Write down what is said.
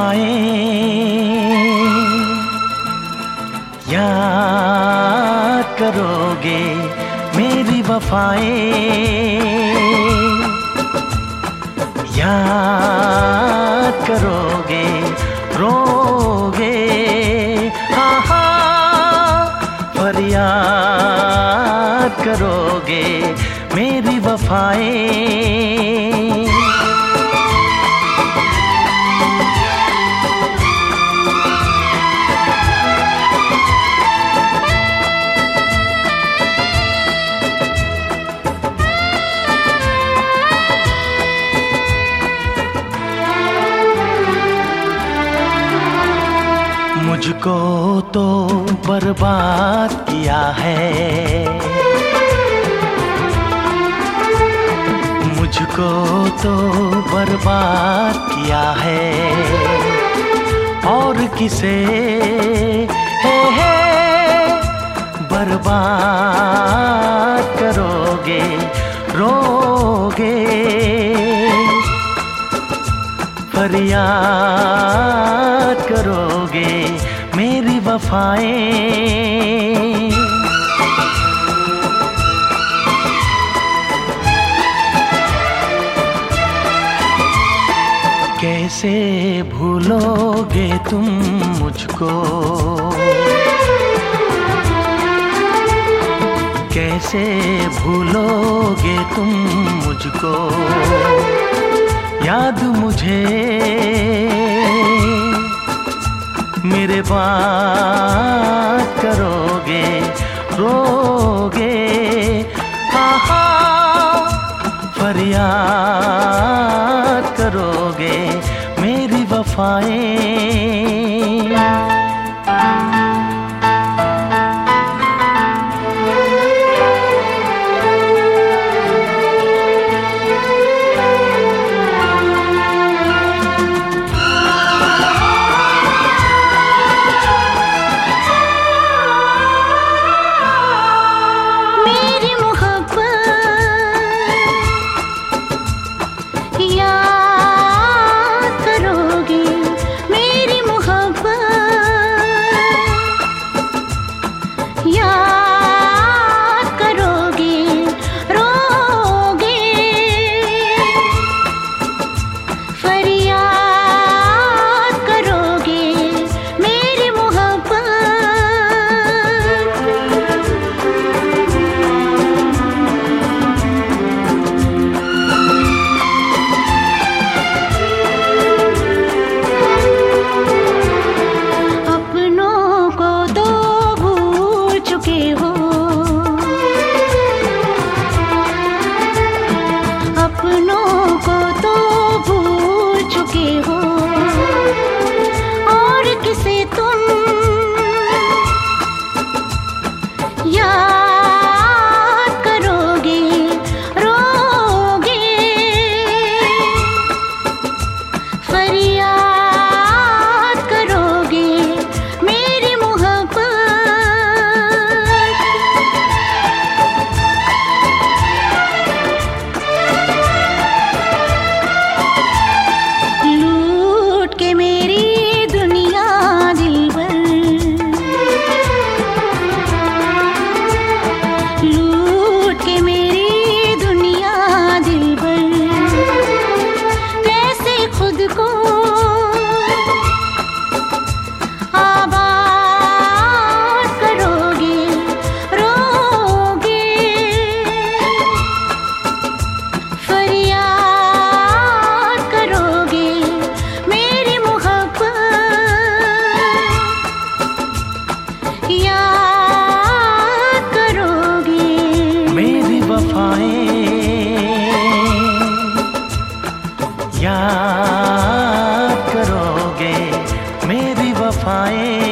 वफाएं याद करोगे, मेरी वफाएं याद करोगे, रोगे हाँ हाँ, फरियाद करोगे मेरी वफाएं। मुझको तो बर्बाद किया है, मुझको तो बर्बाद किया है, और किसे है बर्बाद करोगे, रोगे फरियाद करोगे मेरी वफाएं। कैसे भूलोगे तुम मुझको, कैसे भूलोगे तुम मुझको, याद मुझे मेरे बात करोगे, रोगे हाँ हाँ, फरियाद करोगे मेरी वफाएं। याद करोगे मेरी वफाएं।